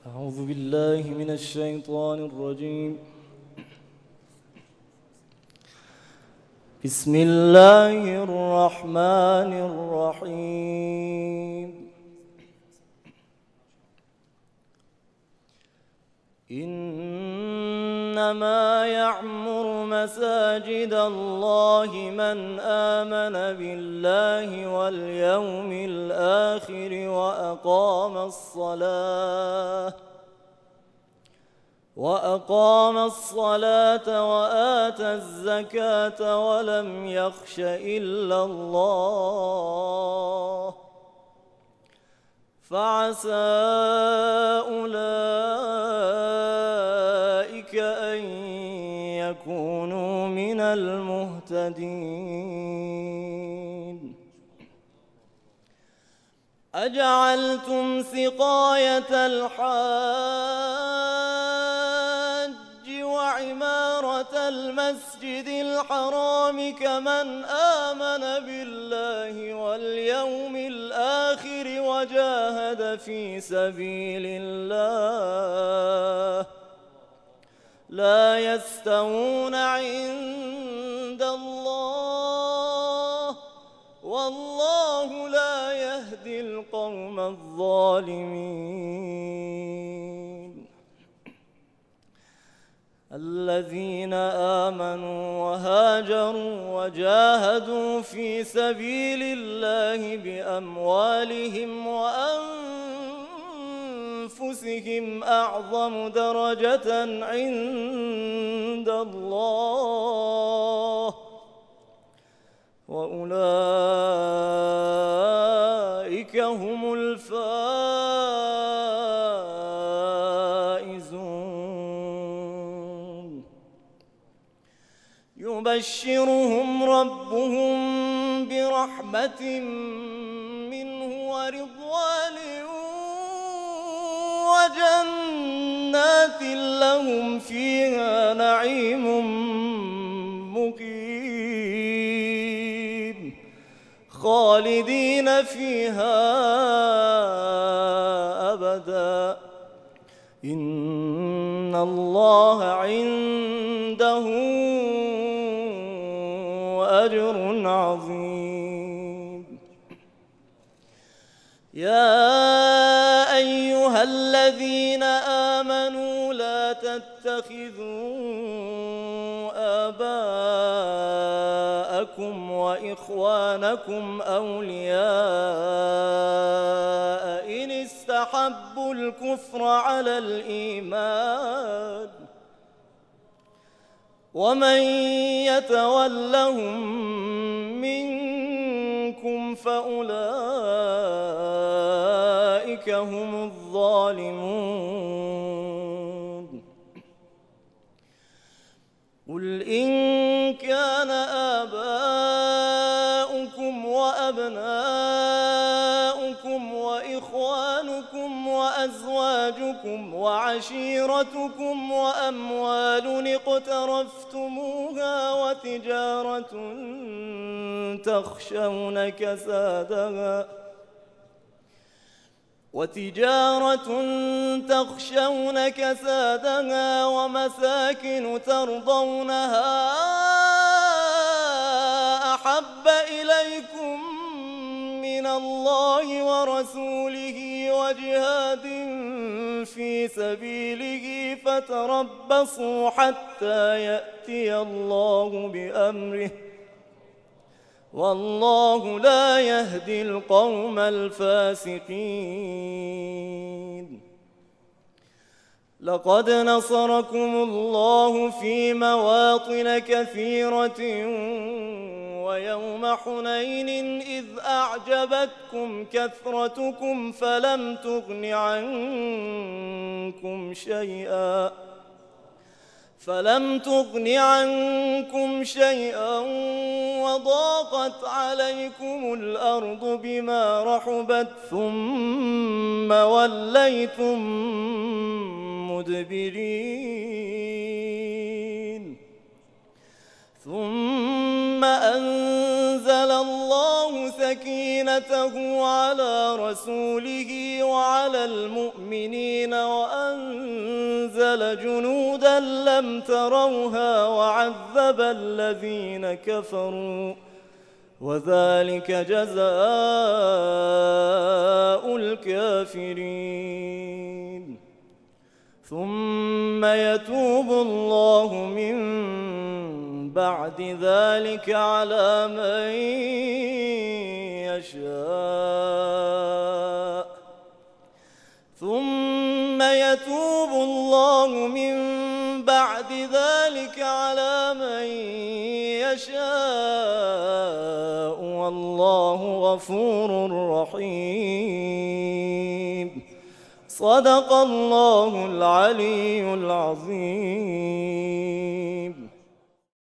أعوذ بالله من الشيطان الرجيم. بسم الله الرحمن الرحيم. إنما يعمر مساجد الله من آمن بالله واليوم الآخر وأقام الصلاة وآتى الزكاة ولم يخش إلا الله فعسى أولئك أن يكونوا من المهتدين. أجعلتم سقاية الحاج وعمارة المسجد الحرام كمن آمن بالله واليوم الآخر وجاهد في سبيل الله لا يستوون عند الله والله لا يهدي القوم الظالمين. الذين آمنوا وهاجروا وجاهدوا في سبيل الله بأموالهم وأنفسهم أعظم درجة عند الله وأولئك هم الفائزون. يبشرهم ربهم برحمة منه ورضوان وجنات لهم فيها نعيم مقيم خالدين فيها أبدا إن الله عنده أجر عظيم. يا أيها الذين آمنوا لا تتخذوا آباءكم وإخوانكم أولياء إن استحبوا الكفر على الإيمان ومن يتولهم منكم فأولئك هم الظالمون. قل إن كان آباؤكم وأبناؤكم وإخوانكم وأزواجكم وعشيرتكم وأموال اقترفتموها وتجارة تخشون كسادها ومساكن ترضونها أحب إليكم من الله ورسوله وجهاد في سبيله فتربصوا حتى يأتي الله بأمره والله لا يهدي القوم الفاسقين. لقد نصركم الله في مواطن كثيرة ويوم حنين إذ أعجبتكم كثرتكم فلم تغن عنكم شيئا وضاقت عليكم الأرض بما رحبت ثم وليتم مدبرين. ثم أنزل الله سكينته سكينته على رسوله وعلى المؤمنين وأنزل جنودا لم تروها وعذب الذين كفروا وذلك جزاء الكافرين. ثم يتوب الله من بعد ذلك على من يشاء ثم يتوب الله من بعد ذلك على من يشاء والله غفور رحيم. صدق الله العلي العظيم.